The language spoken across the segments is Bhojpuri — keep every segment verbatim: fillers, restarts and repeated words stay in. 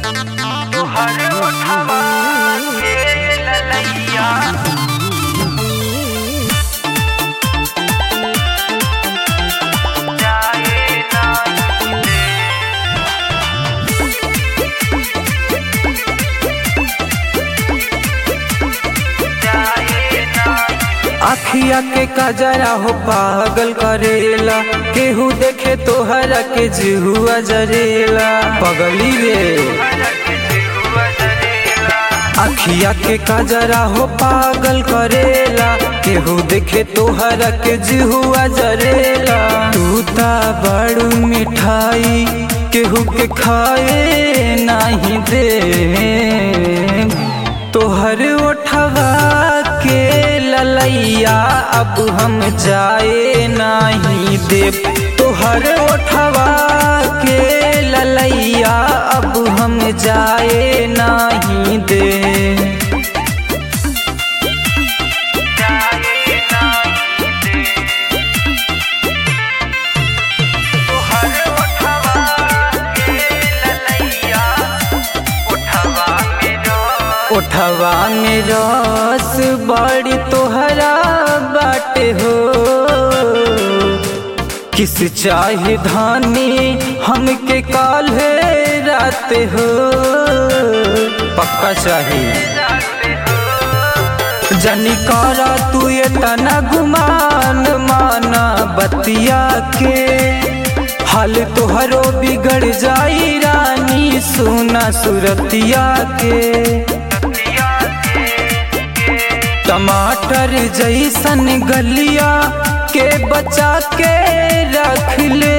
तोहर ओठवा के ललैया जाए नाही दे अखिया के कजरा हो पागल करेला, केहू देखे तोहरा के जिहुआ जरेला। पगली रे अखिया के कजरा हो पागल करेला, केहू देखे तोहरा के जिहुआ जरेला। तू ता बड़ू मिठाई केहू के खाए नहीं दे, तोहर ओठवा के ललैया अब हम जाए नहीं देव। तोहर ओठवा के ललैया अब हम जाए नहीं दे। ओठवा में रस बड़ी तोहरा बाटे हो, किस चाहे धानी हमके काल्हे रात हो। पक्का चाहिए जनी करा तू ये तना गुमान, माना बतिया के हाल तोहरो बिगड़ जाई रानी, सोना सुरतिया के। टमाटर जैसन गलिया के बचा के रख ले,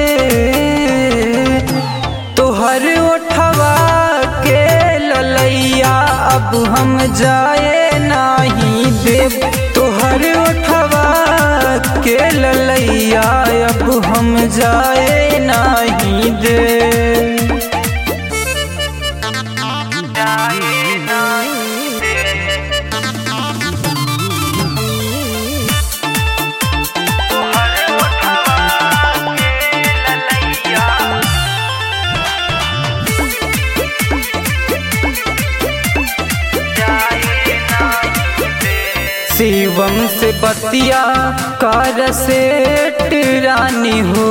तोहर ओठवा के ललैया अब हम जाए नहीं देव। तोहर ओठवा के ललैया अब हम जाए नहीं दे। शिवम से बतिया कर सेठ रानी हो,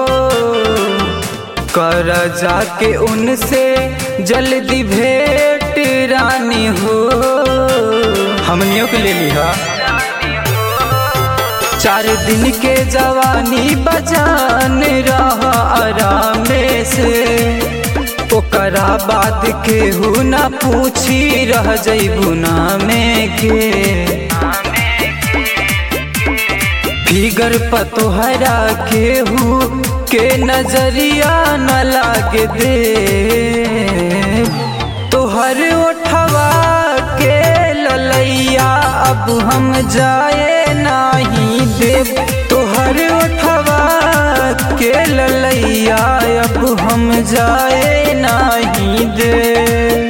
कर जाके उनसे जल्दी भेंट रानी हो। हमनियों के ले लिहा चार दिन के जवानी बजान रहा आराम से, ओकरा बाद केहू ना पूछी रह जइबू नामे के। फिगर पतोहरा केहू के नजरिया न लागे दे, तोहर ओठवा के ललैया अब हम जाए नहीं देव। तोहर ओठवा के ललैया अब हम जाए नहीं दे।